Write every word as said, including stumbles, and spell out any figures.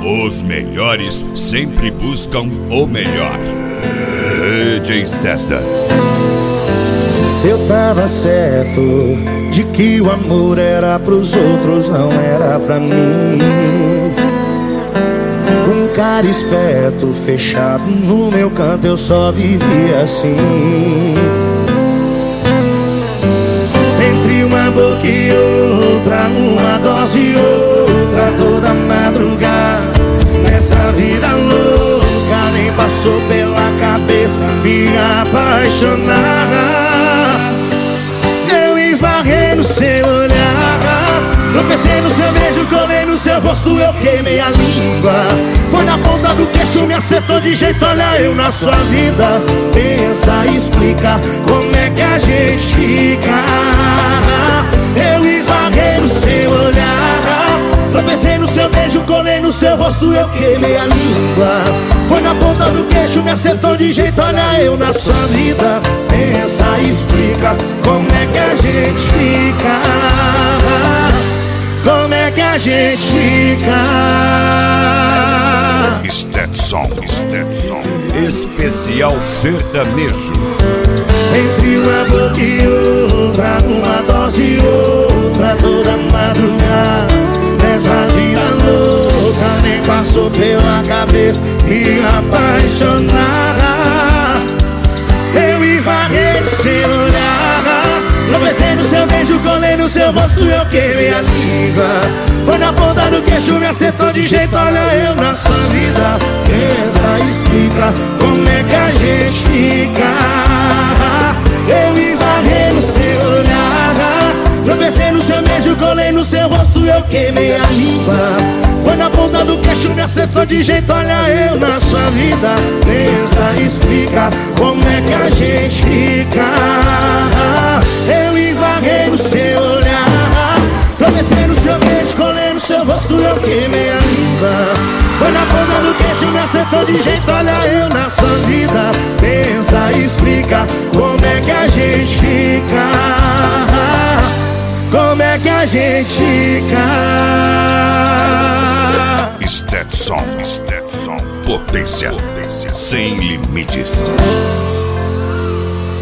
Os melhores sempre buscam o melhor. D J César. Eu tava certo de que o amor era pros outros, não era pra mim. Um cara esperto, fechado no meu canto, eu só vivia assim. Entre uma boca e outra, uma dose e outra, toda madrugada. Nessa vida louca, nem passou pela cabeça me apaixonar. Eu esbarrei no seu olhar, tropecei no seu beijo, colei no seu rosto, eu queimei a língua. Foi na ponta do queixo, me acertou de jeito, olha eu na sua vida. Pensa, explica, como é que a gente fica. Eu esbarrei no seu olhar, tropecei no seu beijo, colei no seu rosto, eu queimei a língua. Foi na ponta do queixo, me acertou de jeito, olha eu na sua vida. Pensa, explica, como é que a gente fica. Como é que a gente fica. Stetson, Stetson, especial sertanejo. Entre uma boca e outra, uma dose e outra, toda madrugada. Nessa vida louca, nem passou pela cabeça me apaixonar. Eu esbarrei no seu olhar, tropecei no seu beijo, colei no seu rosto, eu queimei a língua. Foi na ponta do queixo, me acertou de jeito, olha eu na sua vida. Pensa, explica, como é que a gente fica. Eu esbarrei no seu olhar, tropecei no seu beijo, colei no seu rosto, eu queimei a língua. Foi na ponta do queixo, me acertou de jeito, olha eu na sua vida. Pensa, explica, como é que a gente fica. Eu esbarrei no seu olhar, tropecei no seu beijo, colei no seu rosto, eu queimei a língua. Foi na ponta do queixo, me acertou de jeito, olha eu na sua vida. Pensa, explica, como é que a gente fica. Como é que a gente fica. Stetson, Stetson, potência, potência sem limites.